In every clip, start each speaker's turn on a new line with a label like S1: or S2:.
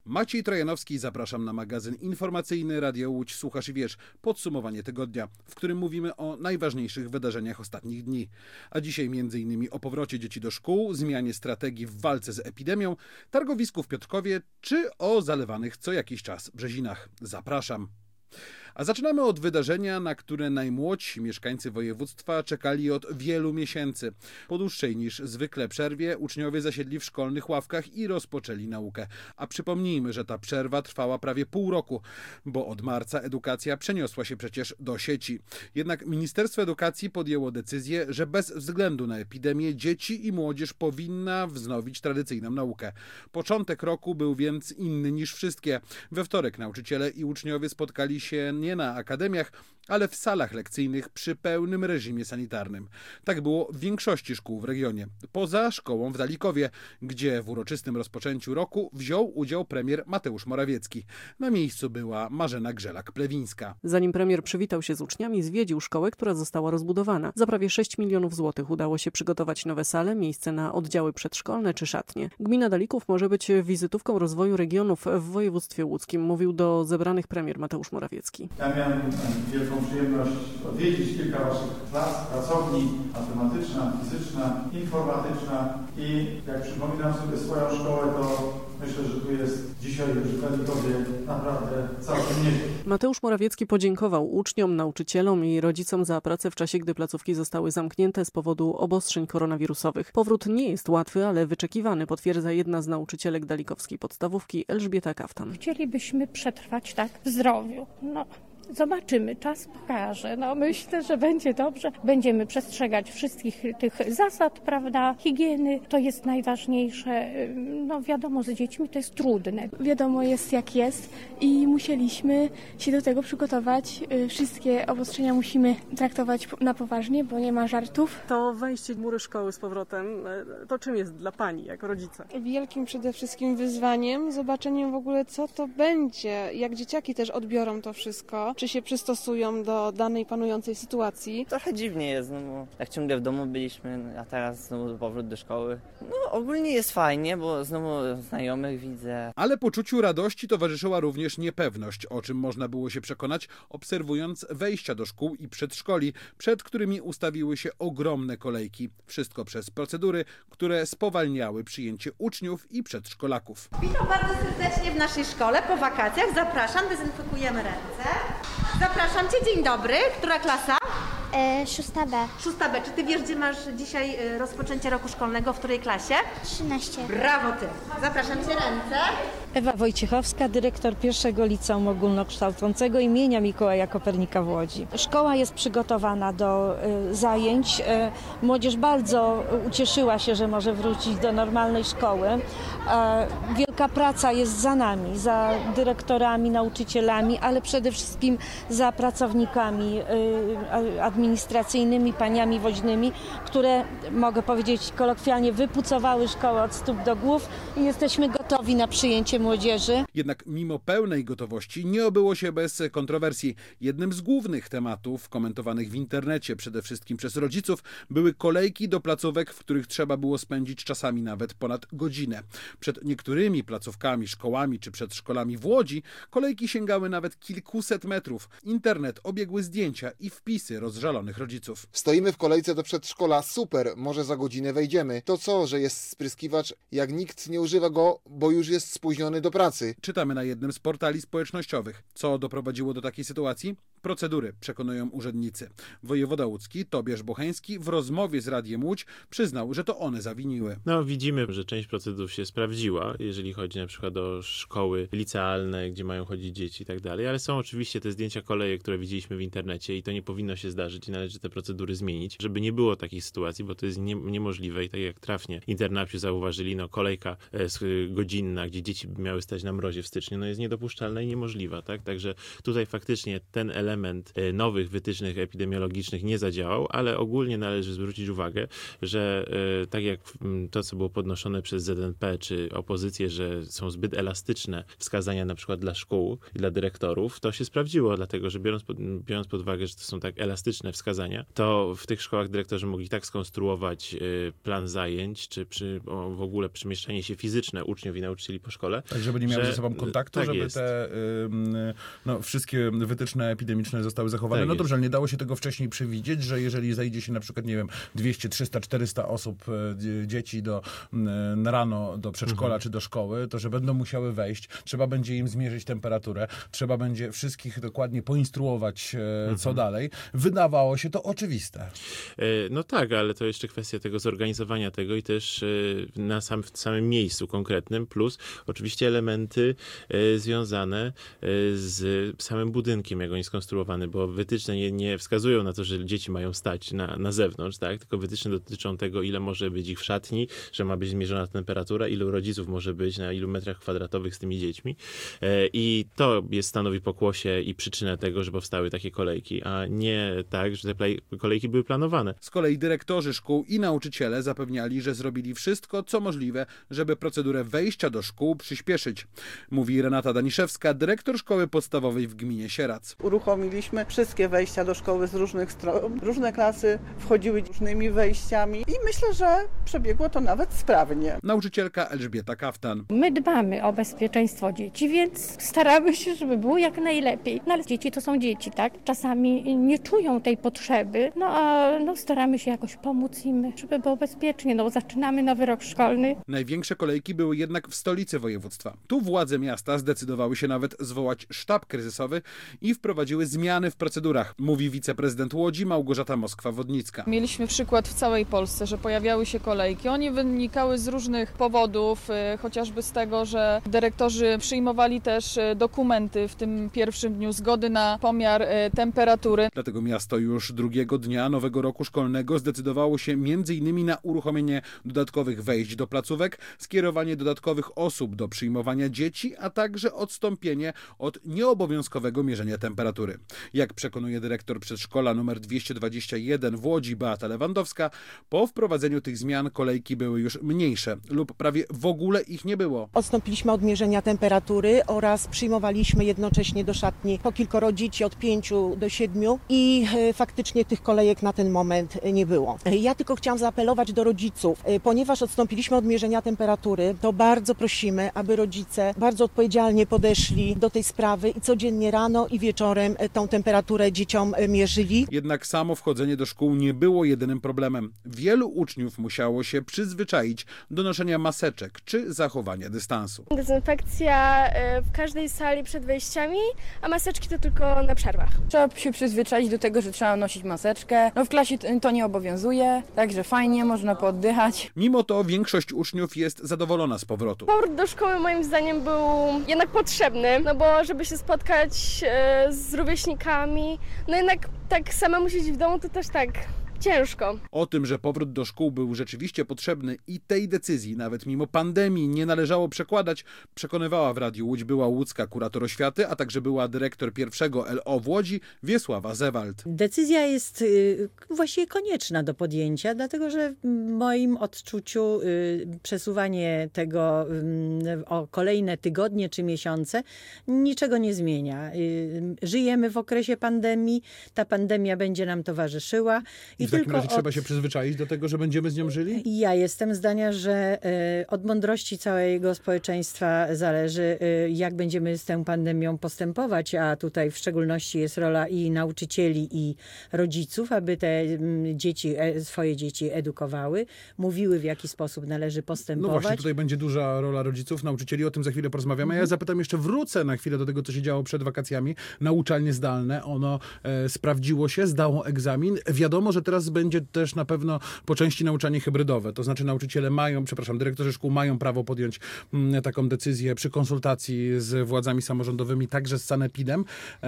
S1: Maciej Trojanowski, zapraszam na magazyn informacyjny Radio Łódź Słuchasz i Wiesz. Podsumowanie tygodnia, w którym mówimy o najważniejszych wydarzeniach ostatnich dni. A dzisiaj m.in. o powrocie dzieci do szkół, zmianie strategii w walce z epidemią, targowisku w Piotrkowie czy o zalewanych co jakiś czas Brzezinach. Zapraszam. A zaczynamy od wydarzenia, na które najmłodsi mieszkańcy województwa czekali od wielu miesięcy. Po dłuższej niż zwykle przerwie uczniowie zasiedli w szkolnych ławkach i rozpoczęli naukę. A przypomnijmy, że ta przerwa trwała prawie pół roku, bo od marca edukacja przeniosła się przecież do sieci. Jednak Ministerstwo Edukacji podjęło decyzję, że bez względu na epidemię dzieci i młodzież powinna wznowić tradycyjną naukę. Początek roku był więc inny niż wszystkie. We wtorek nauczyciele i uczniowie spotkali się nie na akademiach, ale w salach lekcyjnych przy pełnym reżimie sanitarnym. Tak było w większości szkół w regionie. Poza szkołą w Dalikowie, gdzie w uroczystym rozpoczęciu roku wziął udział premier Mateusz Morawiecki. Na miejscu była Marzena Grzelak-Plewińska.
S2: Zanim premier przywitał się z uczniami, zwiedził szkołę, która została rozbudowana. Za prawie 6 milionów złotych udało się przygotować nowe sale, miejsce na oddziały przedszkolne czy szatnie. Gmina Dalików może być wizytówką rozwoju regionów w województwie łódzkim, mówił do zebranych premier Mateusz Morawiecki.
S3: Ja miałem wielką przyjemność odwiedzić kilka waszych klas, pracowni, matematyczna, fizyczna, informatyczna i jak przypominam sobie swoją szkołę, to myślę, że tu jest dzisiaj już w Dalikowie naprawdę całkiem nieźle.
S2: Mateusz Morawiecki podziękował uczniom, nauczycielom i rodzicom za pracę w czasie, gdy placówki zostały zamknięte z powodu obostrzeń koronawirusowych. Powrót nie jest łatwy, ale wyczekiwany, potwierdza jedna z nauczycielek dalikowskiej podstawówki Elżbieta Kaftan.
S4: Chcielibyśmy przetrwać tak w zdrowiu. Zobaczymy, czas pokaże. Myślę, że będzie dobrze. Będziemy przestrzegać wszystkich tych zasad, prawda, higieny. To jest najważniejsze. Wiadomo, z dziećmi to jest trudne.
S5: Wiadomo jest jak jest i musieliśmy się do tego przygotować. Wszystkie obostrzenia musimy traktować na poważnie, bo nie ma żartów.
S2: To wejście w mury szkoły z powrotem, to czym jest dla Pani jako rodzica?
S6: Wielkim przede wszystkim wyzwaniem, zobaczeniem w ogóle co to będzie, jak dzieciaki też odbiorą to wszystko. Czy się przystosują do danej panującej sytuacji.
S7: Trochę dziwnie jest, bo jak ciągle w domu byliśmy, a teraz znowu powrót do szkoły. Ogólnie jest fajnie, bo znowu znajomych widzę.
S1: Ale poczuciu radości towarzyszyła również niepewność, o czym można było się przekonać, obserwując wejścia do szkół i przedszkoli, przed którymi ustawiły się ogromne kolejki. Wszystko przez procedury, które spowalniały przyjęcie uczniów i przedszkolaków.
S8: Witam bardzo serdecznie w naszej szkole. Po wakacjach zapraszam, dezynfekujemy ręce. Zapraszam Cię, dzień dobry. Która klasa?
S9: 6B.
S8: 6B. Czy Ty wiesz, gdzie masz dzisiaj rozpoczęcie roku szkolnego, w której klasie?
S9: 13.
S8: Brawo Ty. Zapraszam Cię, ręce.
S10: Ewa Wojciechowska, dyrektor pierwszego liceum ogólnokształcącego imienia Mikołaja Kopernika w Łodzi. Szkoła jest przygotowana do zajęć. Młodzież bardzo ucieszyła się, że może wrócić do normalnej szkoły. Wielka praca jest za nami, za dyrektorami, nauczycielami, ale przede wszystkim za pracownikami administracyjnymi, paniami woźnymi, które, mogę powiedzieć kolokwialnie, wypucowały szkołę od stóp do głów i jesteśmy gotowi na przyjęcie młodzieży.
S1: Jednak mimo pełnej gotowości nie obyło się bez kontrowersji. Jednym z głównych tematów komentowanych w internecie, przede wszystkim przez rodziców, były kolejki do placówek, w których trzeba było spędzić czasami nawet ponad godzinę. Przed niektórymi placówkami, szkołami czy przedszkolami w Łodzi kolejki sięgały nawet kilkuset metrów. Internet obiegły zdjęcia i wpisy rozżalonych rodziców.
S11: Stoimy w kolejce do przedszkola, super, może za godzinę wejdziemy. To co, że jest spryskiwacz, jak nikt nie używa go, bo już jest spóźniony do pracy.
S1: Czytamy na jednym z portali społecznościowych. Co doprowadziło do takiej sytuacji? Procedury, przekonują urzędnicy. Wojewoda łódzki Tobiasz Bocheński w rozmowie z Radiem Łódź przyznał, że to one zawiniły.
S12: Widzimy, że część procedur się sprawdziła, jeżeli chodzi na przykład o szkoły licealne, gdzie mają chodzić dzieci i tak dalej, ale są oczywiście te zdjęcia kolejek, które widzieliśmy w internecie i to nie powinno się zdarzyć i należy te procedury zmienić, żeby nie było takich sytuacji, bo to jest niemożliwe i tak jak trafnie internauci zauważyli, kolejka godzinna, gdzie dzieci miały stać na mrozie w styczniu, jest niedopuszczalna i niemożliwa, tak? Także tutaj faktycznie ten element nowych wytycznych epidemiologicznych nie zadziałał, ale ogólnie należy zwrócić uwagę, że tak jak to, co było podnoszone przez ZNP czy opozycję, że są zbyt elastyczne wskazania na przykład dla szkół i dla dyrektorów, to się sprawdziło, dlatego że biorąc pod uwagę, że to są tak elastyczne wytyczne, wskazania, to w tych szkołach dyrektorzy mogli tak skonstruować plan zajęć, czy w ogóle przemieszczanie się fizyczne uczniów i nauczycieli po szkole.
S1: Tak, żeby nie miały ze sobą kontaktu, żeby
S12: jest.
S1: te wszystkie wytyczne epidemiczne zostały zachowane.
S12: Tak
S1: no dobrze,
S12: jest.
S1: ale nie dało się tego wcześniej przewidzieć, że jeżeli zajdzie się na przykład, nie wiem, 200, 300, 400 osób, dzieci na rano do przedszkola czy do szkoły, to że będą musiały wejść, trzeba będzie im zmierzyć temperaturę, trzeba będzie wszystkich dokładnie poinstruować, co dalej. Wydawało się to oczywiste.
S12: No tak, ale to jeszcze kwestia tego zorganizowania tego i też w samym miejscu konkretnym, plus oczywiście elementy związane z samym budynkiem, jak on jest skonstruowany, bo wytyczne nie wskazują na to, że dzieci mają stać na zewnątrz, tak? Tylko wytyczne dotyczą tego, ile może być ich w szatni, że ma być zmierzona temperatura, ilu rodziców może być, na ilu metrach kwadratowych z tymi dziećmi. I to stanowi pokłosie i przyczynę tego, że powstały takie kolejki, a nie tak, że te kolejki były planowane.
S1: Z kolei dyrektorzy szkół i nauczyciele zapewniali, że zrobili wszystko, co możliwe, żeby procedurę wejścia do szkół przyspieszyć. Mówi Renata Daniszewska, dyrektor szkoły podstawowej w gminie Sierac.
S13: Uruchomiliśmy wszystkie wejścia do szkoły z różnych stron. Różne klasy wchodziły różnymi wejściami i myślę, że przebiegło to nawet sprawnie.
S1: Nauczycielka Elżbieta Kaftan.
S4: My dbamy o bezpieczeństwo dzieci, więc staramy się, żeby było jak najlepiej. No ale dzieci to są dzieci, tak? Czasami nie czują tej potrzeby, a staramy się jakoś pomóc im, żeby było bezpiecznie. Zaczynamy nowy rok szkolny.
S1: Największe kolejki były jednak w stolicy województwa. Tu władze miasta zdecydowały się nawet zwołać sztab kryzysowy i wprowadziły zmiany w procedurach, mówi wiceprezydent Łodzi Małgorzata Moskwa-Wodnicka.
S14: Mieliśmy przykład w całej Polsce, że pojawiały się kolejki. One wynikały z różnych powodów, chociażby z tego, że dyrektorzy przyjmowali też dokumenty w tym pierwszym dniu zgody na pomiar temperatury.
S1: Dlatego miasto już drugiego dnia nowego roku szkolnego zdecydowało się m.in. na uruchomienie dodatkowych wejść do placówek, skierowanie dodatkowych osób do przyjmowania dzieci, a także odstąpienie od nieobowiązkowego mierzenia temperatury. Jak przekonuje dyrektor przedszkola nr 221 w Łodzi Beata Lewandowska, po wprowadzeniu tych zmian kolejki były już mniejsze lub prawie w ogóle ich nie było.
S15: Odstąpiliśmy od mierzenia temperatury oraz przyjmowaliśmy jednocześnie do szatni po kilkoro dzieci od 5 do 7 i faktycznie tych kolejek na ten moment nie było. Ja tylko chciałam zaapelować do rodziców, ponieważ odstąpiliśmy od mierzenia temperatury, to bardzo prosimy, aby rodzice bardzo odpowiedzialnie podeszli do tej sprawy i codziennie rano i wieczorem tą temperaturę dzieciom mierzyli.
S1: Jednak samo wchodzenie do szkół nie było jedynym problemem. Wielu uczniów musiało się przyzwyczaić do noszenia maseczek czy zachowania dystansu.
S5: Dezynfekcja w każdej sali przed wejściami, a maseczki to tylko na przerwach.
S16: Trzeba się przyzwyczaić do tego, że trzeba nosić maseczkę. W klasie to nie obowiązuje, także fajnie, można pooddychać.
S1: Mimo to większość uczniów jest zadowolona z powrotu.
S5: Powrót do szkoły moim zdaniem był jednak potrzebny, bo żeby się spotkać z rówieśnikami, jednak tak samemu siedzieć w domu to też tak ciężko.
S1: O tym, że powrót do szkół był rzeczywiście potrzebny i tej decyzji, nawet mimo pandemii, nie należało przekładać, przekonywała w Radiu Łódź była łódzka kurator oświaty, a także była dyrektor pierwszego LO w Łodzi, Wiesława Zewald.
S17: Decyzja jest właściwie konieczna do podjęcia, dlatego że w moim odczuciu przesuwanie tego o kolejne tygodnie czy miesiące niczego nie zmienia. Żyjemy w okresie pandemii, ta pandemia będzie nam towarzyszyła.
S1: I w takim razie trzeba się przyzwyczaić do tego, że będziemy z nią żyli?
S17: Ja jestem zdania, że od mądrości całego społeczeństwa zależy, jak będziemy z tą pandemią postępować, a tutaj w szczególności jest rola i nauczycieli, i rodziców, aby te dzieci, swoje dzieci edukowały, mówiły, w jaki sposób należy postępować.
S1: No właśnie, tutaj będzie duża rola rodziców, nauczycieli, o tym za chwilę porozmawiamy. Ja zapytam jeszcze, wrócę na chwilę do tego, co się działo przed wakacjami. Nauczalnie zdalne, ono sprawdziło się, zdało egzamin. Wiadomo, że teraz będzie też na pewno po części nauczanie hybrydowe. To znaczy nauczyciele dyrektorzy szkół mają prawo podjąć taką decyzję przy konsultacji z władzami samorządowymi, także z sanepidem.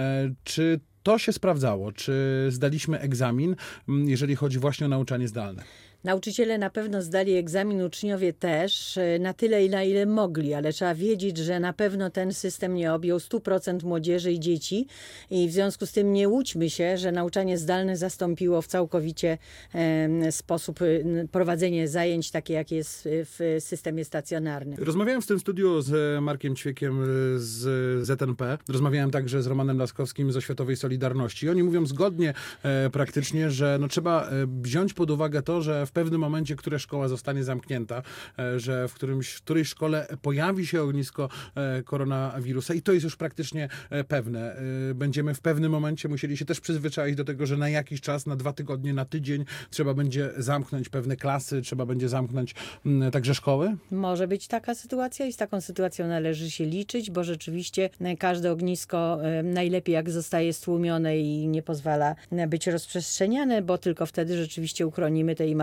S1: Czy to się sprawdzało? Czy zdaliśmy egzamin, jeżeli chodzi właśnie o nauczanie zdalne?
S17: Nauczyciele na pewno zdali egzamin, uczniowie też, na tyle, na ile mogli, ale trzeba wiedzieć, że na pewno ten system nie objął 100% młodzieży i dzieci i w związku z tym nie łudźmy się, że nauczanie zdalne zastąpiło w całkowicie sposób prowadzenie zajęć takie, jak jest w systemie stacjonarnym.
S1: Rozmawiałem w tym studiu z Markiem Ćwiekiem z ZNP. Rozmawiałem także z Romanem Laskowskim z Oświatowej Solidarności. Oni mówią zgodnie praktycznie, że trzeba wziąć pod uwagę to, że w pewnym momencie, która szkoła zostanie zamknięta, że w którejś szkole pojawi się ognisko koronawirusa i to jest już praktycznie pewne. Będziemy w pewnym momencie musieli się też przyzwyczaić do tego, że na jakiś czas, na 2 tygodnie, na tydzień trzeba będzie zamknąć pewne klasy, trzeba będzie zamknąć także szkoły?
S17: Może być taka sytuacja i z taką sytuacją należy się liczyć, bo rzeczywiście każde ognisko najlepiej jak zostaje stłumione i nie pozwala być rozprzestrzeniane, bo tylko wtedy rzeczywiście uchronimy tej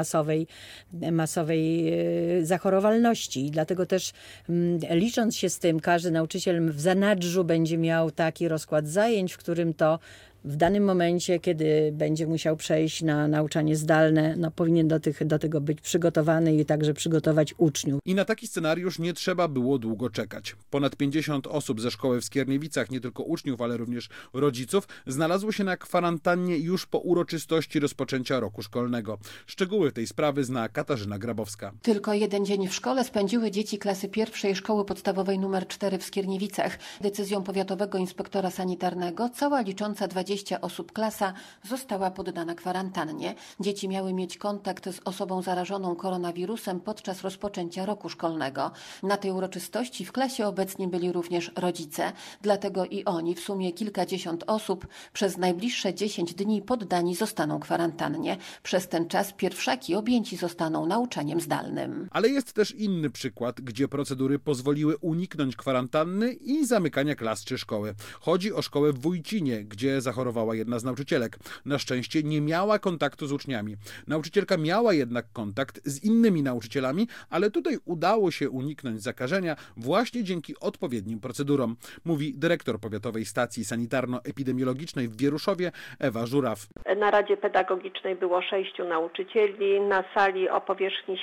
S17: masowej zachorowalności. I dlatego też licząc się z tym, każdy nauczyciel w zanadrzu będzie miał taki rozkład zajęć, w którym to w danym momencie, kiedy będzie musiał przejść na nauczanie zdalne, powinien do tego być przygotowany i także przygotować uczniów.
S1: I na taki scenariusz nie trzeba było długo czekać. Ponad 50 osób ze szkoły w Skierniewicach, nie tylko uczniów, ale również rodziców, znalazło się na kwarantannie już po uroczystości rozpoczęcia roku szkolnego. Szczegóły tej sprawy zna Katarzyna Grabowska.
S18: Tylko 1 dzień w szkole spędziły dzieci klasy 1 Szkoły Podstawowej nr 4 w Skierniewicach. Decyzją powiatowego inspektora sanitarnego cała licząca 20 osób klasa została poddana kwarantannie. Dzieci miały mieć kontakt z osobą zarażoną koronawirusem podczas rozpoczęcia roku szkolnego. Na tej uroczystości w klasie obecni byli również rodzice. Dlatego i oni, w sumie kilkadziesiąt osób, przez najbliższe 10 dni poddani zostaną kwarantannie. Przez ten czas pierwszaki objęci zostaną nauczaniem zdalnym.
S1: Ale jest też inny przykład, gdzie procedury pozwoliły uniknąć kwarantanny i zamykania klas czy szkoły. Chodzi o szkołę w Wójcinie, gdzie zachorowała jedna z nauczycielek. Na szczęście nie miała kontaktu z uczniami. Nauczycielka miała jednak kontakt z innymi nauczycielami, ale tutaj udało się uniknąć zakażenia właśnie dzięki odpowiednim procedurom, mówi dyrektor Powiatowej Stacji Sanitarno-Epidemiologicznej w Wieruszowie Ewa Żuraw.
S19: Na Radzie Pedagogicznej było 6 nauczycieli, na sali o powierzchni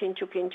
S19: 75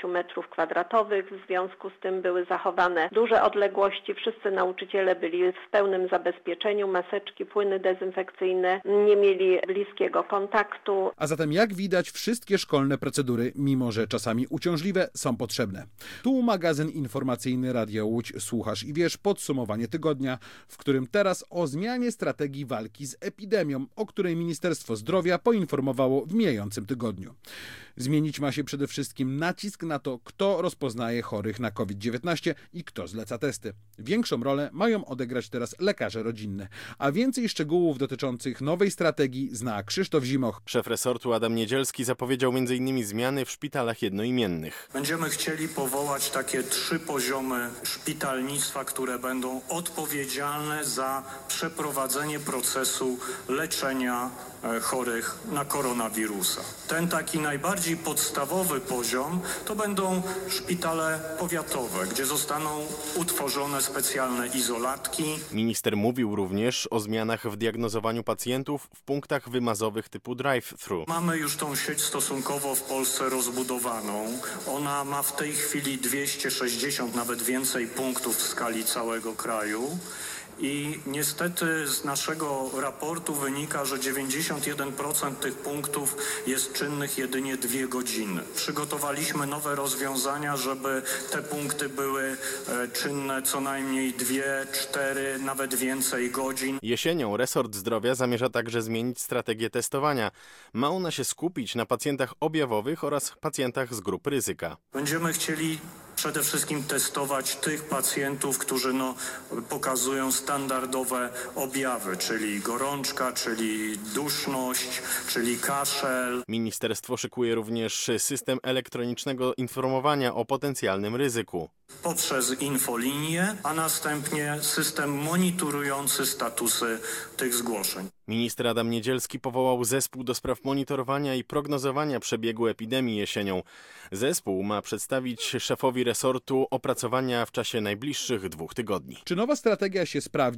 S19: m2. W związku z tym były zachowane duże odległości. Wszyscy nauczyciele byli w pełnym zabezpieczeniu, maseczki, płyny dezynfekcyjne, nie mieli bliskiego kontaktu.
S1: A zatem jak widać, wszystkie szkolne procedury, mimo że czasami uciążliwe, są potrzebne. Tu magazyn informacyjny Radia Łódź Słuchasz i Wiesz, podsumowanie tygodnia, w którym teraz o zmianie strategii walki z epidemią, o której Ministerstwo Zdrowia poinformowało w mijającym tygodniu. Zmienić ma się przede wszystkim nacisk na to, kto rozpoznaje chorych na COVID-19 i kto zleca testy. Większą rolę mają odegrać teraz lekarze rodzinne. A więcej szczegółów dotyczących nowej strategii zna Krzysztof Zimoch.
S20: Szef resortu Adam Niedzielski zapowiedział m.in. zmiany w szpitalach jednoimiennych.
S21: Będziemy chcieli powołać takie 3 poziomy szpitalnictwa, które będą odpowiedzialne za przeprowadzenie procesu leczenia chorych na koronawirusa. Ten taki najbardziej podstawowy poziom to będą szpitale powiatowe, gdzie zostaną utworzone specjalne izolatki.
S20: Minister mówił również o zmianach w diagnozowaniu pacjentów w punktach wymazowych typu drive-thru.
S21: Mamy już tą sieć stosunkowo w Polsce rozbudowaną. Ona ma w tej chwili 260, nawet więcej punktów w skali całego kraju. I niestety z naszego raportu wynika, że 91% tych punktów jest czynnych jedynie 2 godziny. Przygotowaliśmy nowe rozwiązania, żeby te punkty były czynne co najmniej 2, 4, nawet więcej godzin.
S20: Jesienią resort zdrowia zamierza także zmienić strategię testowania. Ma ona się skupić na pacjentach objawowych oraz pacjentach z grup ryzyka.
S21: Będziemy chcieli przede wszystkim testować tych pacjentów, którzy pokazują standardowe objawy, czyli gorączka, czyli duszność, czyli kaszel.
S20: Ministerstwo szykuje również system elektronicznego informowania o potencjalnym ryzyku.
S21: Poprzez infolinię, a następnie system monitorujący statusy tych zgłoszeń.
S20: Minister Adam Niedzielski powołał zespół do spraw monitorowania i prognozowania przebiegu epidemii jesienią. Zespół ma przedstawić szefowi resortu opracowania w czasie najbliższych 2 tygodni.
S1: Czy nowa strategia się sprawdzi?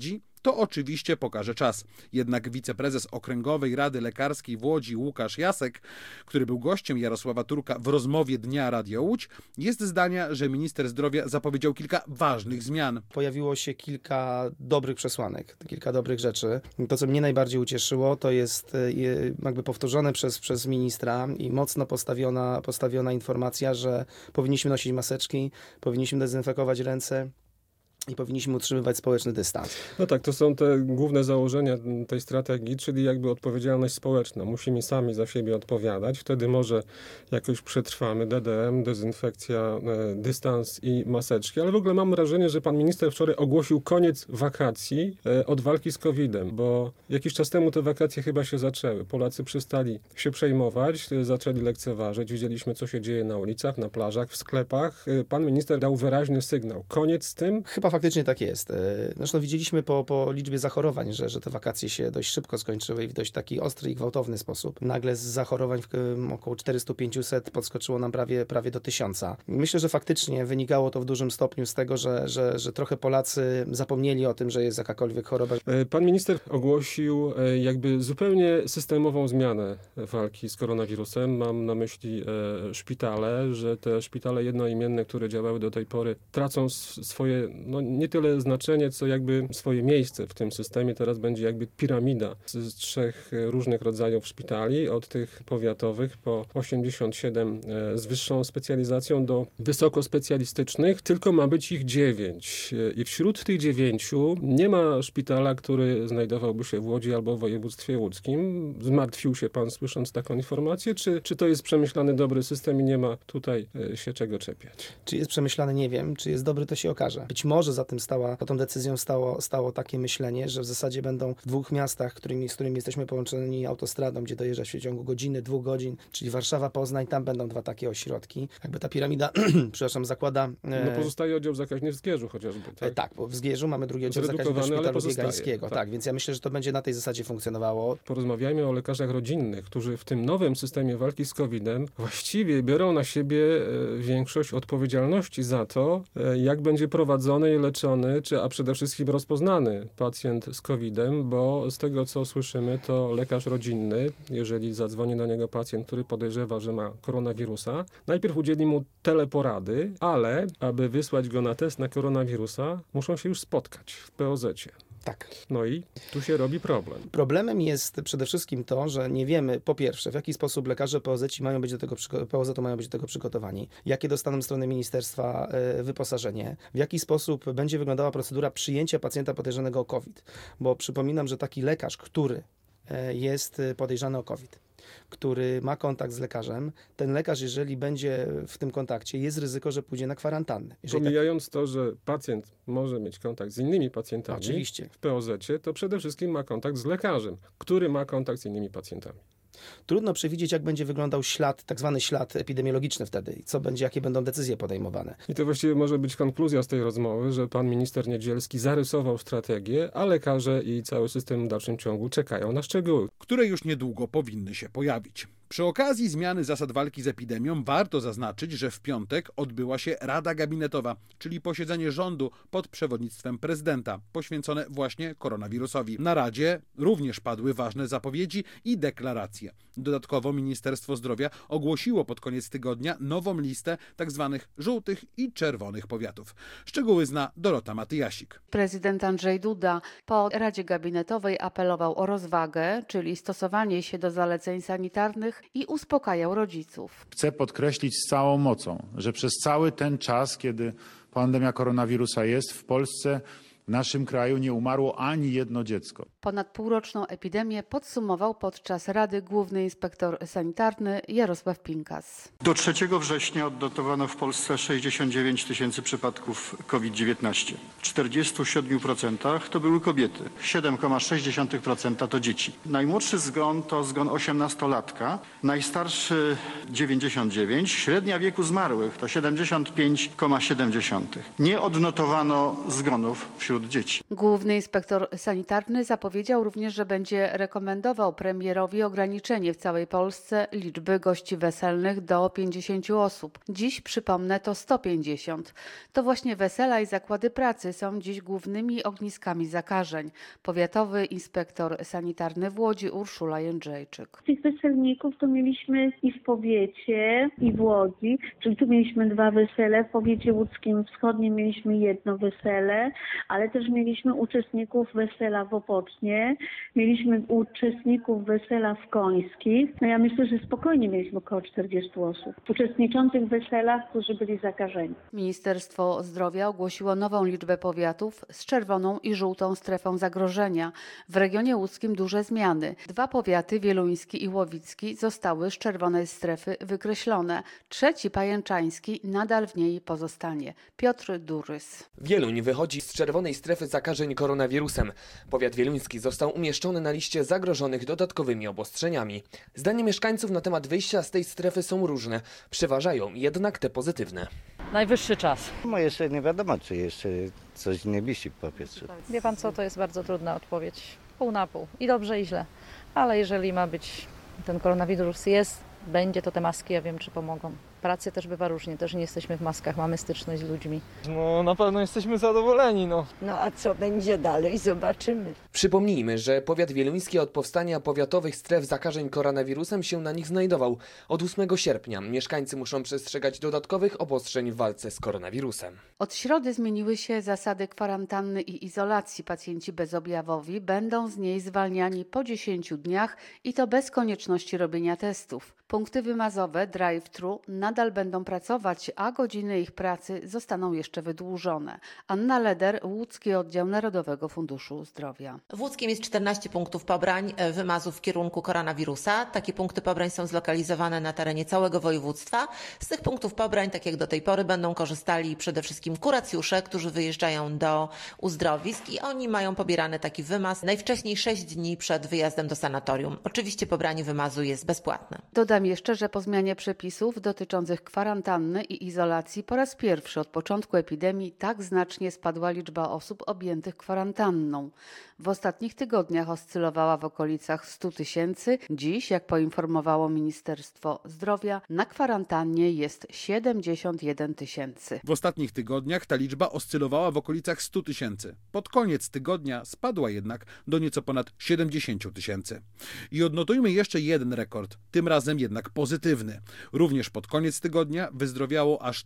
S1: to oczywiście pokaże czas. Jednak wiceprezes Okręgowej Rady Lekarskiej w Łodzi Łukasz Jasek, który był gościem Jarosława Turka w rozmowie Dnia Radio Łódź, jest zdania, że minister zdrowia zapowiedział kilka ważnych zmian.
S3: Pojawiło się kilka dobrych przesłanek, kilka dobrych rzeczy. To, co mnie najbardziej ucieszyło, to jest jakby powtórzone przez ministra i mocno postawiona informacja, że powinniśmy nosić maseczki, powinniśmy dezynfekować ręce i powinniśmy utrzymywać społeczny dystans.
S22: No tak, to są te główne założenia tej strategii, czyli jakby odpowiedzialność społeczna. Musimy sami za siebie odpowiadać. Wtedy może jakoś przetrwamy. DDM, dezynfekcja, dystans i maseczki. Ale w ogóle mam wrażenie, że pan minister wczoraj ogłosił koniec wakacji od walki z COVID-em, bo jakiś czas temu te wakacje chyba się zaczęły. Polacy przestali się przejmować, zaczęli lekceważyć. Widzieliśmy, co się dzieje na ulicach, na plażach, w sklepach. Pan minister dał wyraźny sygnał. Koniec z tym?
S3: Chyba faktycznie tak jest. Zresztą widzieliśmy po liczbie zachorowań, że te wakacje się dość szybko skończyły i w dość taki ostry i gwałtowny sposób. Nagle z zachorowań około 400-500 podskoczyło nam prawie do 1000. Myślę, że faktycznie wynikało to w dużym stopniu z tego, że trochę Polacy zapomnieli o tym, że jest jakakolwiek choroba.
S22: Pan minister ogłosił jakby zupełnie systemową zmianę walki z koronawirusem. Mam na myśli szpitale, że te szpitale jednoimienne, które działały do tej pory, tracą swoje nie tyle znaczenie, co jakby swoje miejsce w tym systemie. Teraz będzie jakby piramida z 3 różnych rodzajów szpitali, od tych powiatowych po 87 z wyższą specjalizacją do wysokospecjalistycznych, tylko ma być ich 9. I wśród tych 9 nie ma szpitala, który znajdowałby się w Łodzi albo w województwie łódzkim. Zmartwił się pan, słysząc taką informację? Czy to jest przemyślany, dobry system i nie ma tutaj się czego czepiać?
S3: Czy jest przemyślany? Nie wiem. Czy jest dobry, to się okaże. Być może za tą decyzją stało takie myślenie, że w zasadzie będą w 2 miastach, z którymi jesteśmy połączeni autostradą, gdzie dojeżdża się w ciągu godziny, 2 godzin, czyli Warszawa, Poznań, tam będą 2 takie ośrodki. Jakby ta piramida, zakłada...
S22: No pozostaje oddział zakaźny w Zgierzu chociażby, tak?
S3: Tak, bo w Zgierzu mamy drugi oddział zakaźny w szpitalu biegańskiego. Tak, więc ja myślę, że to będzie na tej zasadzie funkcjonowało.
S22: Porozmawiajmy o lekarzach rodzinnych, którzy w tym nowym systemie walki z COVID-em właściwie biorą na siebie większość odpowiedzialności za to, jak będzie prowadzony i leczony, a przede wszystkim rozpoznany pacjent z COVID-em, bo z tego, co słyszymy, to lekarz rodzinny, jeżeli zadzwoni do niego pacjent, który podejrzewa, że ma koronawirusa, najpierw udzieli mu teleporady, ale aby wysłać go na test na koronawirusa, muszą się już spotkać w POZ-cie.
S3: Tak.
S22: No i tu się robi problem.
S3: Problemem jest przede wszystkim to, że nie wiemy, po pierwsze, w jaki sposób lekarze POZ-u mają być do tego przygotowani, jakie dostaną strony ministerstwa wyposażenie, w jaki sposób będzie wyglądała procedura przyjęcia pacjenta podejrzanego o COVID. Bo przypominam, że taki lekarz, który jest podejrzany o COVID, który ma kontakt z lekarzem, ten lekarz, jeżeli będzie w tym kontakcie, jest ryzyko, że pójdzie na kwarantannę.
S22: Pomijając to, że pacjent może mieć kontakt z innymi pacjentami
S3: Oczywiście.
S22: w POZ-cie, to przede wszystkim ma kontakt z lekarzem, który ma kontakt z innymi pacjentami.
S3: Trudno przewidzieć, jak będzie wyglądał ślad, tak zwany ślad epidemiologiczny wtedy i jakie będą decyzje podejmowane.
S22: I to właściwie może być konkluzja z tej rozmowy, że pan minister Niedzielski zarysował strategię, a lekarze i cały system w dalszym ciągu czekają na szczegóły,
S1: które już niedługo powinny się pojawić. Przy okazji zmiany zasad walki z epidemią warto zaznaczyć, że w piątek odbyła się Rada Gabinetowa, czyli posiedzenie rządu pod przewodnictwem prezydenta, poświęcone właśnie koronawirusowi. Na Radzie również padły ważne zapowiedzi i deklaracje. Dodatkowo Ministerstwo Zdrowia ogłosiło pod koniec tygodnia nową listę tzw. żółtych i czerwonych powiatów. Szczegóły zna Dorota Matyjasik.
S23: Prezydent Andrzej Duda po Radzie Gabinetowej apelował o rozwagę, czyli stosowanie się do zaleceń sanitarnych i uspokajał rodziców.
S24: Chcę podkreślić z całą mocą, że przez cały ten czas, kiedy pandemia koronawirusa jest w Polsce, w naszym kraju nie umarło ani jedno dziecko.
S23: Ponad półroczną epidemię podsumował podczas Rady główny inspektor sanitarny Jarosław Pinkas.
S25: Do 3 września odnotowano w Polsce 69 000 przypadków COVID-19. W 47% to były kobiety, 7,6% to dzieci. Najmłodszy zgon to zgon 18-latka, najstarszy 99, średnia wieku zmarłych to 75,7. Nie odnotowano zgonów wśród wśród dzieci.
S23: Główny inspektor sanitarny zapowiedział również, że będzie rekomendował premierowi ograniczenie w całej Polsce liczby gości weselnych do 50 osób. Dziś, przypomnę, to 150. To właśnie wesela i zakłady pracy są dziś głównymi ogniskami zakażeń. Powiatowy inspektor sanitarny w Łodzi Urszula Jędrzejczyk.
S2: Tych weselników to mieliśmy i w powiecie, i w Łodzi, czyli tu mieliśmy 2 wesele, w powiecie łódzkim wschodnim mieliśmy 1 wesele, ale też mieliśmy uczestników wesela w Opocznie, mieliśmy uczestników wesela w Końskich. No ja myślę, że spokojnie mieliśmy około 40 osób uczestniczących w weselach, którzy byli zakażeni.
S23: Ministerstwo Zdrowia ogłosiło nową liczbę powiatów z czerwoną i żółtą strefą zagrożenia. W regionie łódzkim duże zmiany. 2 powiaty, wieluński i łowicki, zostały z czerwonej strefy wykreślone. 3, pajęczański, nadal w niej pozostanie. Piotr Durys.
S6: Wieluń wychodzi z czerwonej strefy zakażeń koronawirusem. Powiat wieluński został umieszczony na liście zagrożonych dodatkowymi obostrzeniami. Zdania mieszkańców na temat wyjścia z tej strefy są różne. Przeważają jednak te pozytywne.
S7: Najwyższy czas.
S8: No jeszcze nie wiadomo, czy jeszcze coś nie wisi w powietrzu.
S7: Wie pan co, to jest bardzo trudna odpowiedź. Pół na pół. I dobrze, i źle. Ale jeżeli ma być, ten koronawirus jest, będzie, to te maski, ja wiem, czy pomogą. Pracy też bywa różnie, też nie jesteśmy w maskach, mamy styczność z ludźmi.
S9: No na pewno jesteśmy zadowoleni,
S26: No a co będzie dalej, zobaczymy.
S6: Przypomnijmy, że powiat wieluński od powstania powiatowych stref zakażeń koronawirusem się na nich znajdował. Od 8 sierpnia mieszkańcy muszą przestrzegać dodatkowych obostrzeń w walce z koronawirusem.
S23: Od środy zmieniły się zasady kwarantanny i izolacji. Pacjenci bezobjawowi będą z niej zwalniani po 10 dniach i to bez konieczności robienia testów. Punkty wymazowe drive-thru nadal będą pracować, a godziny ich pracy zostaną jeszcze wydłużone. Anna Leder, Łódzki Oddział Narodowego Funduszu Zdrowia.
S27: W Łódzkiem jest 14 punktów pobrań wymazów w kierunku koronawirusa. Takie punkty pobrań są zlokalizowane na terenie całego województwa. Z tych punktów pobrań, tak jak do tej pory, będą korzystali przede wszystkim kuracjusze, którzy wyjeżdżają do uzdrowisk i oni mają pobierany taki wymaz najwcześniej 6 dni przed wyjazdem do sanatorium. Oczywiście pobranie wymazu jest bezpłatne.
S23: Dodam jeszcze, że po zmianie przepisów dotyczących kwarantanny i izolacji po raz pierwszy od początku epidemii tak znacznie spadła liczba osób objętych kwarantanną. W ostatnich tygodniach oscylowała w okolicach 100 000. Dziś, jak poinformowało Ministerstwo Zdrowia, na kwarantannie jest 71 000.
S1: W ostatnich tygodniach ta liczba oscylowała w okolicach 100 000. Pod koniec tygodnia spadła jednak do nieco ponad 70 000. I odnotujmy jeszcze jeden rekord, tym razem jednak pozytywny. Również pod koniec tygodnia wyzdrowiało aż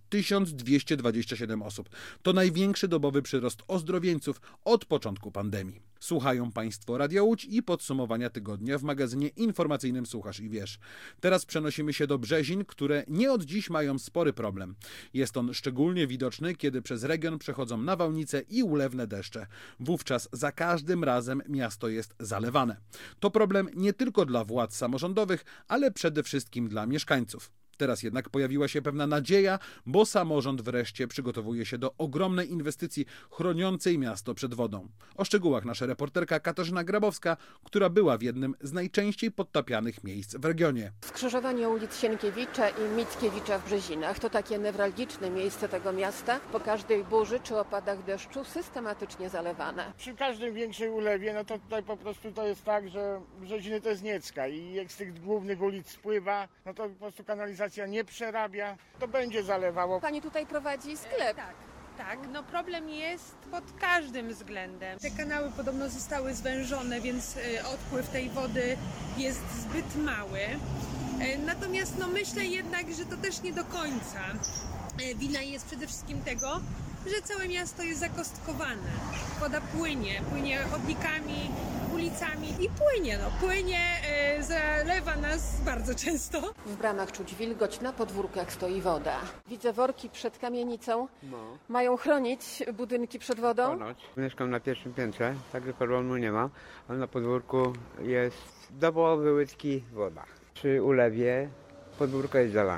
S1: 1227 osób. To największy dobowy przyrost ozdrowieńców od początku pandemii. Słuchają Państwo Radia Łódź i podsumowania tygodnia w magazynie informacyjnym Słuchasz i Wiesz. Teraz przenosimy się do Brzezin, które nie od dziś mają spory problem. Jest on szczególnie widoczny, kiedy przez region przechodzą nawałnice i ulewne deszcze. Wówczas za każdym razem miasto jest zalewane. To problem nie tylko dla władz samorządowych, ale przede wszystkim dla mieszkańców. Teraz jednak pojawiła się pewna nadzieja, bo samorząd wreszcie przygotowuje się do ogromnej inwestycji chroniącej miasto przed wodą. O szczegółach nasza reporterka Katarzyna Grabowska, która była w jednym z najczęściej podtapianych miejsc w regionie.
S28: Skrzyżowanie ulic Sienkiewicza i Mickiewicza w Brzezinach to takie newralgiczne miejsce tego miasta. Po każdej burzy czy opadach deszczu systematycznie zalewane.
S29: Przy każdym większej ulewie, no to tutaj po prostu to jest tak, że Brzeziny to jest Niecka i jak z tych głównych ulic spływa, no to po prostu kanalizacja nie przerabia, to będzie zalewało.
S28: Pani tutaj prowadzi sklep.
S30: Tak, no problem jest pod każdym względem. Te kanały podobno zostały zwężone, więc odpływ tej wody jest zbyt mały. Natomiast no myślę jednak, że to też nie do końca. Wina jest przede wszystkim tego, że całe miasto jest zakostkowane. Woda płynie chodnikami, ulicami i płynie, zalewa nas bardzo często.
S28: W bramach czuć wilgoć, na podwórkach stoi woda. Widzę worki przed kamienicą. Mają chronić budynki przed wodą?
S31: Mieszkam na pierwszym piętrze, także problemu nie ma, ale na podwórku jest do połowy łydki woda. Przy ulewie podwórko jest zalane.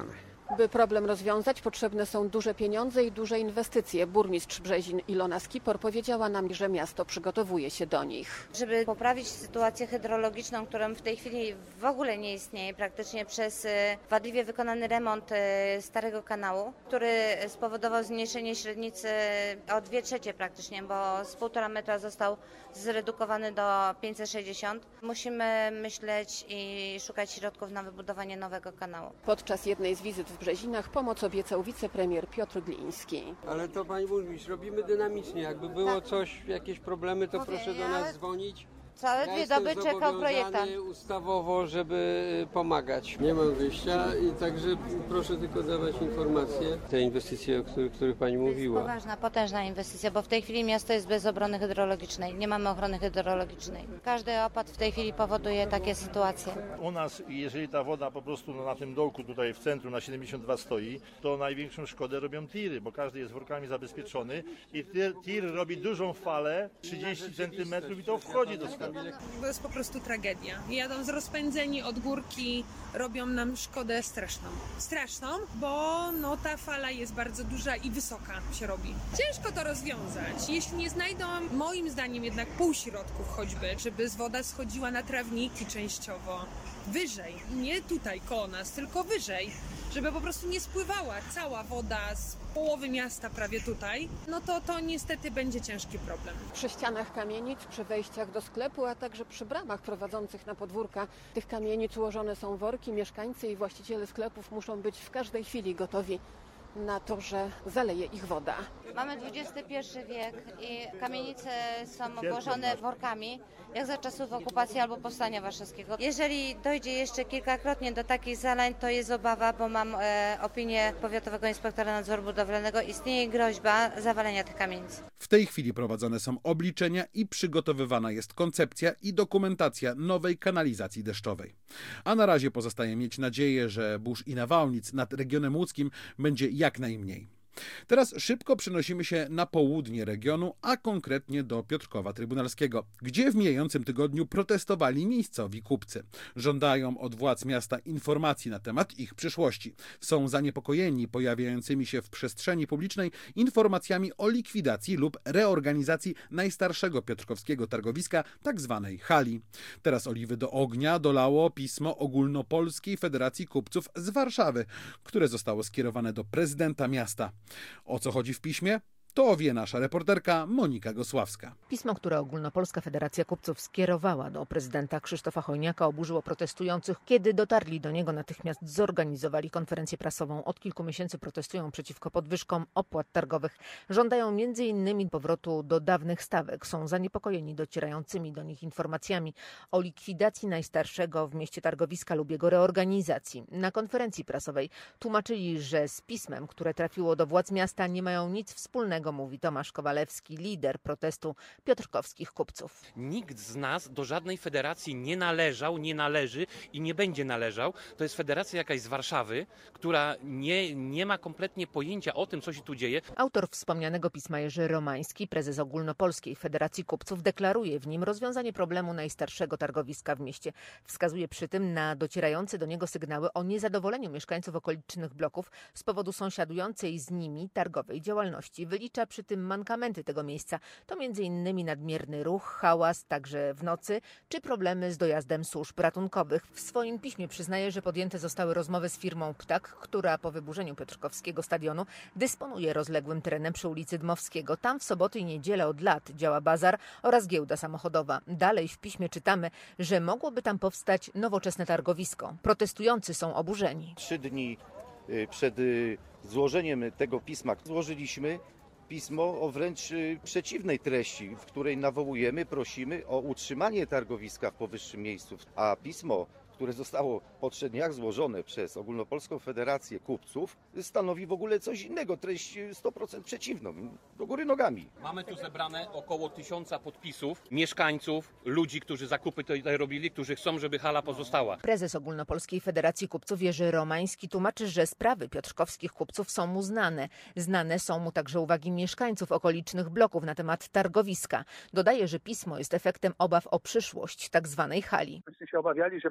S28: By problem rozwiązać, potrzebne są duże pieniądze i duże inwestycje. Burmistrz Brzezin Ilona Skipor powiedziała nam, że miasto przygotowuje się do nich.
S4: Żeby poprawić sytuację hydrologiczną, która w tej chwili w ogóle nie istnieje, praktycznie przez wadliwie wykonany remont starego kanału, który spowodował zmniejszenie średnicy o 2/3 praktycznie, bo z 1,5 metra został zredukowany do 560. Musimy myśleć i szukać środków na wybudowanie nowego kanału.
S28: Podczas jednej z wizyt w Brzezinach pomoc obiecał wicepremier Piotr Gliński.
S5: Ale to pani burmistrz, robimy dynamicznie. Jakby było coś, jakieś problemy, to proszę do nas dzwonić.
S4: Całe 2 doby czekał projektant.
S5: Ustawowo, żeby pomagać. Nie mam wyjścia i także proszę tylko dawać informacje. Te inwestycje, o których pani mówiła.
S4: To jest poważna, potężna inwestycja, bo w tej chwili miasto jest bez obrony hydrologicznej. Nie mamy ochrony hydrologicznej. Każdy opad w tej chwili powoduje takie sytuacje.
S10: U nas, jeżeli ta woda po prostu na tym dołku tutaj w centrum na 72 stoi, to największą szkodę robią tiry, bo każdy jest workami zabezpieczony i tir robi dużą falę, 30 cm i to wchodzi do sklepu.
S30: To jest po prostu tragedia. Jadą z rozpędzeni od górki, robią nam szkodę straszną, bo ta fala jest bardzo duża i wysoka się robi. Ciężko to rozwiązać. Jeśli nie znajdą, moim zdaniem jednak półśrodków choćby, żeby woda schodziła na trawniki częściowo, wyżej, nie tutaj koło nas, tylko wyżej, żeby po prostu nie spływała cała woda z połowy miasta prawie tutaj, to niestety będzie ciężki problem.
S28: Przy ścianach kamienic, przy wejściach do sklepu, a także przy bramach prowadzących na podwórka tych kamienic ułożone są worki. Mieszkańcy i właściciele sklepów muszą być w każdej chwili gotowi na to, że zaleje ich woda.
S4: Mamy XXI wiek i kamienice są obłożone workami, jak za czasów okupacji albo powstania warszawskiego. Jeżeli dojdzie jeszcze kilkakrotnie do takich zalań, to jest obawa, bo mam opinię powiatowego inspektora nadzoru budowlanego, istnieje groźba zawalenia tych kamienic.
S1: W tej chwili prowadzone są obliczenia i przygotowywana jest koncepcja i dokumentacja nowej kanalizacji deszczowej. A na razie pozostaje mieć nadzieję, że burz i nawałnic nad regionem łódzkim będzie jak najmniej. Teraz szybko przenosimy się na południe regionu, a konkretnie do Piotrkowa Trybunalskiego, gdzie w mijającym tygodniu protestowali miejscowi kupcy. Żądają od władz miasta informacji na temat ich przyszłości. Są zaniepokojeni pojawiającymi się w przestrzeni publicznej informacjami o likwidacji lub reorganizacji najstarszego piotrkowskiego targowiska, tzw. hali. Teraz oliwy do ognia dolało pismo Ogólnopolskiej Federacji Kupców z Warszawy, które zostało skierowane do prezydenta miasta. O co chodzi w piśmie? To wie nasza reporterka Monika Gosławska.
S11: Pismo, które Ogólnopolska Federacja Kupców skierowała do prezydenta Krzysztofa Chojniaka, oburzyło protestujących. Kiedy dotarli do niego, natychmiast zorganizowali konferencję prasową. Od kilku miesięcy protestują przeciwko podwyżkom opłat targowych. Żądają m.in. powrotu do dawnych stawek. Są zaniepokojeni docierającymi do nich informacjami o likwidacji najstarszego w mieście targowiska lub jego reorganizacji. Na konferencji prasowej tłumaczyli, że z pismem, które trafiło do władz miasta, nie mają nic wspólnego, mówi Tomasz Kowalewski, lider protestu piotrkowskich kupców.
S12: Nikt z nas do żadnej federacji nie należał, nie należy i nie będzie należał. To jest federacja jakaś z Warszawy, która nie ma kompletnie pojęcia o tym, co się tu dzieje.
S11: Autor wspomnianego pisma Jerzy Romański, prezes Ogólnopolskiej Federacji Kupców, deklaruje w nim rozwiązanie problemu najstarszego targowiska w mieście. Wskazuje przy tym na docierające do niego sygnały o niezadowoleniu mieszkańców okolicznych bloków z powodu sąsiadującej z nimi targowej działalności. Wylicza przy tym mankamenty tego miejsca. To m.in. nadmierny ruch, hałas, także w nocy, czy problemy z dojazdem służb ratunkowych. W swoim piśmie przyznaje, że podjęte zostały rozmowy z firmą Ptak, która po wyburzeniu piotrkowskiego stadionu dysponuje rozległym terenem przy ulicy Dmowskiego. Tam w soboty i niedzielę od lat działa bazar oraz giełda samochodowa. Dalej w piśmie czytamy, że mogłoby tam powstać nowoczesne targowisko. Protestujący są oburzeni.
S13: 3 dni przed złożeniem tego pisma złożyliśmy pismo o wręcz przeciwnej treści, w której nawołujemy, prosimy o utrzymanie targowiska w powyższym miejscu. A pismo, które zostało po 3 dniach złożone przez Ogólnopolską Federację Kupców, stanowi w ogóle coś innego, treść 100% przeciwną, do góry nogami.
S12: Mamy tu zebrane około 1000 podpisów mieszkańców, ludzi, którzy zakupy tutaj robili, którzy chcą, żeby hala pozostała.
S11: Prezes Ogólnopolskiej Federacji Kupców Jerzy Romański tłumaczy, że sprawy piotrkowskich kupców są mu znane. Znane są mu także uwagi mieszkańców okolicznych bloków na temat targowiska. Dodaje, że pismo jest efektem obaw o przyszłość tzw. hali.
S14: Wszyscy się obawiali, że po prostu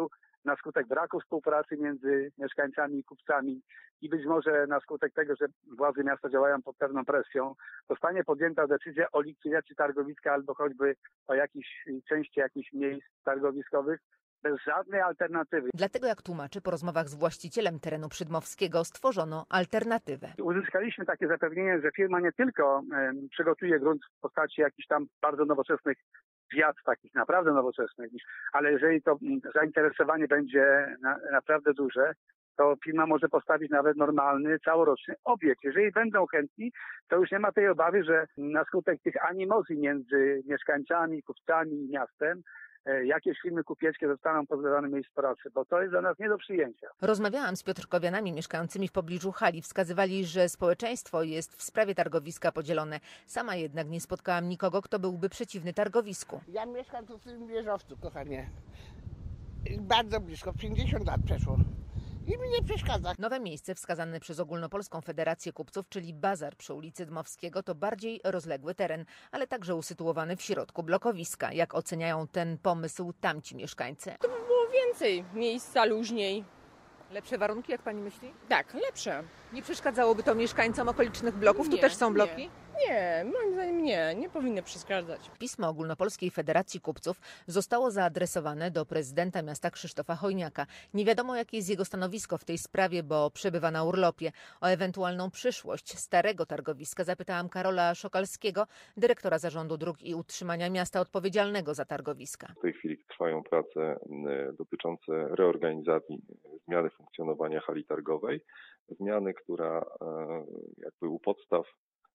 S3: prostu na skutek braku współpracy między mieszkańcami i kupcami i być może na skutek tego, że władze miasta działają pod pewną presją, zostanie podjęta decyzja o likwidacji targowiska albo choćby o jakiejś części jakichś miejsc targowiskowych bez żadnej alternatywy.
S11: Dlatego, jak tłumaczy, po rozmowach z właścicielem terenu przydmowskiego stworzono alternatywę.
S3: Uzyskaliśmy takie zapewnienie, że firma nie tylko przygotuje grunt w postaci jakichś tam bardzo nowoczesnych wiat, takich naprawdę nowoczesnych, ale jeżeli to zainteresowanie będzie naprawdę duże, to firma może postawić nawet normalny, całoroczny obiekt. Jeżeli będą chętni, to już nie ma tej obawy, że na skutek tych animozji między mieszkańcami, kupcami i miastem jakieś firmy kupieckie zostaną pozbawione miejsc pracy, bo to jest dla nas nie do przyjęcia.
S11: Rozmawiałam z piotrkowianami mieszkającymi w pobliżu hali. Wskazywali, że społeczeństwo jest w sprawie targowiska podzielone. Sama jednak nie spotkałam nikogo, kto byłby przeciwny targowisku.
S14: Ja mieszkam tu w tym wieżowcu, kochanie. Bardzo blisko, 50 lat przeszło. I mi nie przeszkadza.
S11: Nowe miejsce wskazane przez Ogólnopolską Federację Kupców, czyli bazar przy ulicy Dmowskiego, to bardziej rozległy teren, ale także usytuowany w środku blokowiska. Jak oceniają ten pomysł tamci mieszkańcy?
S15: To by było więcej miejsca, luźniej.
S11: Lepsze warunki, jak pani myśli?
S15: Tak, lepsze.
S11: Nie przeszkadzałoby to mieszkańcom okolicznych bloków? Tu też są bloki?
S15: Nie, moim zdaniem nie powinny przeszkadzać.
S11: Pismo Ogólnopolskiej Federacji Kupców zostało zaadresowane do prezydenta miasta Krzysztofa Hojniaka. Nie wiadomo, jakie jest jego stanowisko w tej sprawie, bo przebywa na urlopie. O ewentualną przyszłość starego targowiska zapytałam Karola Szokalskiego, dyrektora Zarządu Dróg i Utrzymania Miasta odpowiedzialnego za targowiska.
S16: W tej chwili trwają prace dotyczące reorganizacji, zmiany funkcjonowania hali targowej. Zmiany, która jakby u podstaw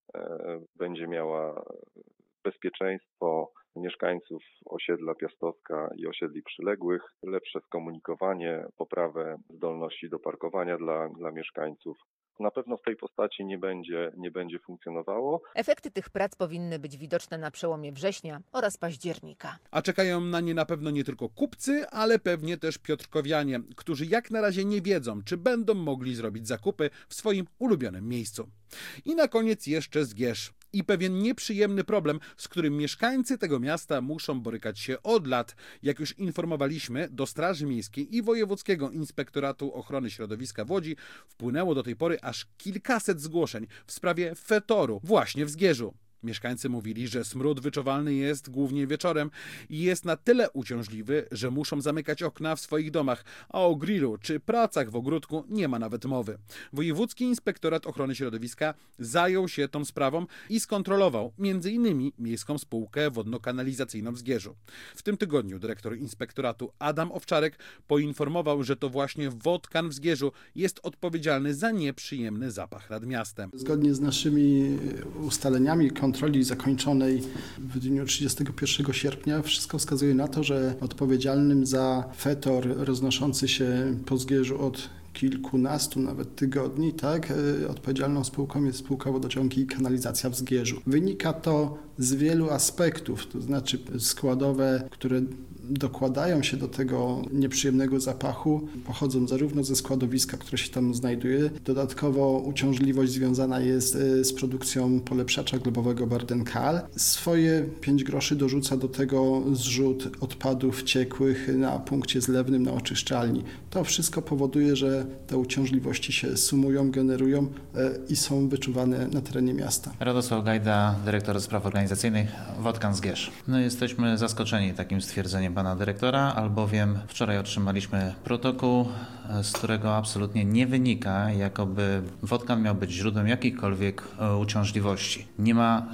S16: będzie miała bezpieczeństwo mieszkańców osiedla Piastowska i osiedli przyległych, lepsze skomunikowanie, poprawę zdolności do parkowania dla mieszkańców. Na pewno w tej postaci nie będzie funkcjonowało.
S11: Efekty tych prac powinny być widoczne na przełomie września oraz października.
S1: A czekają na nie na pewno nie tylko kupcy, ale pewnie też piotrkowianie, którzy jak na razie nie wiedzą, czy będą mogli zrobić zakupy w swoim ulubionym miejscu. I na koniec jeszcze Zgierz. I pewien nieprzyjemny problem, z którym mieszkańcy tego miasta muszą borykać się od lat. Jak już informowaliśmy, do Straży Miejskiej i Wojewódzkiego Inspektoratu Ochrony Środowiska w Łodzi wpłynęło do tej pory aż kilkaset zgłoszeń w sprawie fetoru właśnie w Zgierzu. Mieszkańcy mówili, że smród wyczuwalny jest głównie wieczorem i jest na tyle uciążliwy, że muszą zamykać okna w swoich domach, a o grillu czy pracach w ogródku nie ma nawet mowy. Wojewódzki Inspektorat Ochrony Środowiska zajął się tą sprawą i skontrolował m.in. Miejską Spółkę Wodno-Kanalizacyjną w Zgierzu. W tym tygodniu dyrektor inspektoratu Adam Owczarek poinformował, że to właśnie Wodkan w Zgierzu jest odpowiedzialny za nieprzyjemny zapach nad miastem.
S17: Zgodnie z naszymi ustaleniami kontroli zakończonej w dniu 31 sierpnia wszystko wskazuje na to, że odpowiedzialnym za fetor roznoszący się po Zgierzu od kilkunastu nawet tygodni, odpowiedzialną spółką jest spółka Wodociągi i Kanalizacja w Zgierzu. Wynika to z wielu aspektów, to znaczy składowe, które dokładają się do tego nieprzyjemnego zapachu, pochodzą zarówno ze składowiska, które się tam znajduje. Dodatkowo uciążliwość związana jest z produkcją polepszacza glebowego Bardenkal. Swoje 5 groszy dorzuca do tego zrzut odpadów ciekłych na punkcie zlewnym na oczyszczalni. To wszystko powoduje, że te uciążliwości się sumują, generują i są wyczuwane na terenie miasta.
S18: Radosław Gajda, dyrektor do spraw organizacyjnych Wodkan Zgierz. Jesteśmy zaskoczeni takim stwierdzeniem pana dyrektora, albowiem wczoraj otrzymaliśmy protokół, z którego absolutnie nie wynika, jakoby Wodkan miał być źródłem jakichkolwiek uciążliwości. Nie ma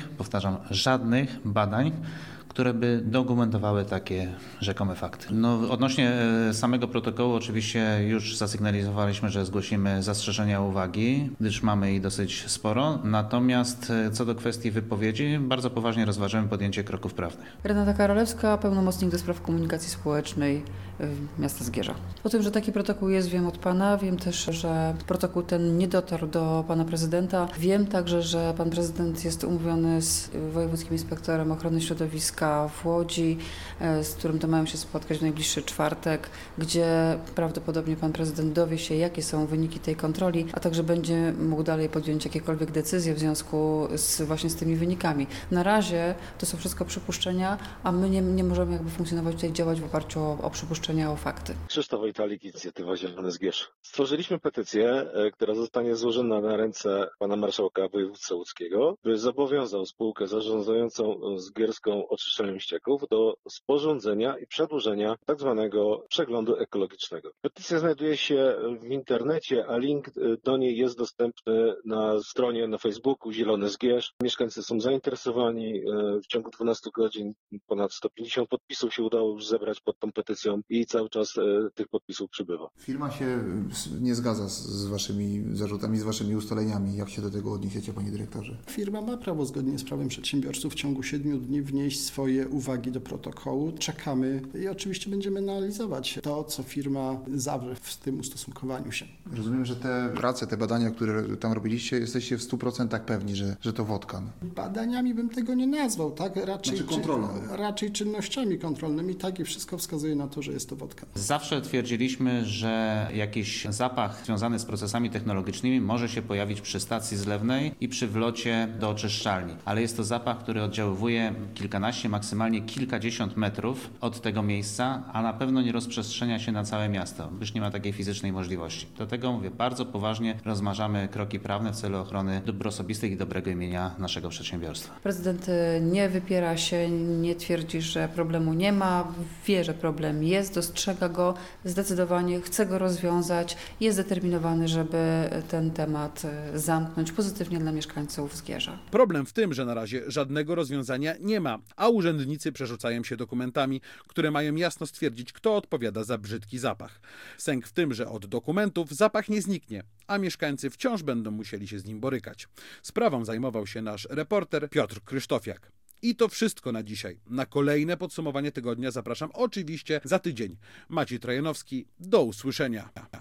S18: żadnych badań, które by dokumentowały takie rzekome fakty. Odnośnie samego protokołu oczywiście już zasygnalizowaliśmy, że zgłosimy zastrzeżenia, uwagi, gdyż mamy ich dosyć sporo. Natomiast co do kwestii wypowiedzi, bardzo poważnie rozważymy podjęcie kroków prawnych.
S19: Renata Karolewska, pełnomocnik do spraw komunikacji społecznej miasta Zgierza. O tym, że taki protokół jest, wiem od pana. Wiem też, że protokół ten nie dotarł do pana prezydenta. Wiem także, że pan prezydent jest umówiony z Wojewódzkim Inspektorem Ochrony Środowiska targowiska w Łodzi, z którym to mają się spotkać w najbliższy czwartek, gdzie prawdopodobnie pan prezydent dowie się, jakie są wyniki tej kontroli, a także będzie mógł dalej podjąć jakiekolwiek decyzje w związku właśnie z tymi wynikami. Na razie to są wszystko przypuszczenia, a my nie możemy jakby funkcjonować tutaj, działać w oparciu o przypuszczenia, o fakty.
S2: Krzysztof Wojtalik, Inicjatywa Zielony Zgierz. Stworzyliśmy petycję, która zostanie złożona na ręce pana marszałka województwa łódzkiego, by zobowiązał spółkę zarządzającą zgierską oczyszczalnią ścieków do sporządzenia i przedłużenia tak zwanego przeglądu ekologicznego. Petycja znajduje się w internecie, a link do niej jest dostępny na stronie na Facebooku Zielony Zgierz. Mieszkańcy są zainteresowani. W ciągu 12 godzin ponad 150 podpisów się udało już zebrać pod tą petycją i cały czas tych podpisów przybywa.
S6: Firma się nie zgadza z waszymi zarzutami, z waszymi ustaleniami. Jak się do tego odniesiecie, panie dyrektorze?
S17: Firma ma prawo zgodnie z prawem przedsiębiorców w ciągu 7 dni wnieść swoje uwagi do protokołu. Czekamy i oczywiście będziemy analizować to, co firma zawrze w tym ustosunkowaniu się.
S6: Rozumiem, że te prace, te badania, które tam robiliście, jesteście w 100% pewni, że to wodka.
S17: Badaniami bym tego nie nazwał, tak?
S6: Raczej
S17: czynnościami kontrolnymi, tak, i wszystko wskazuje na to, że jest to wodka.
S18: Zawsze twierdziliśmy, że jakiś zapach związany z procesami technologicznymi może się pojawić przy stacji zlewnej i przy wlocie do oczyszczalni, ale jest to zapach, który oddziaływuje kilkanaście, maksymalnie kilkadziesiąt metrów od tego miejsca, a na pewno nie rozprzestrzenia się na całe miasto, gdyż nie ma takiej fizycznej możliwości. Dlatego mówię, bardzo poważnie rozważamy kroki prawne w celu ochrony dóbr osobistych i dobrego imienia naszego przedsiębiorstwa.
S19: Prezydent nie wypiera się, nie twierdzi, że problemu nie ma, wie, że problem jest, dostrzega go, zdecydowanie chce go rozwiązać, jest zdeterminowany, żeby ten temat zamknąć pozytywnie dla mieszkańców Zgierza.
S1: Problem w tym, że na razie żadnego rozwiązania nie ma, a urzędnicy przerzucają się dokumentami, które mają jasno stwierdzić, kto odpowiada za brzydki zapach. Sęk w tym, że od dokumentów zapach nie zniknie, a mieszkańcy wciąż będą musieli się z nim borykać. Sprawą zajmował się nasz reporter Piotr Krysztofiak. I to wszystko na dzisiaj. Na kolejne podsumowanie tygodnia zapraszam oczywiście za tydzień. Maciej Trajanowski, do usłyszenia.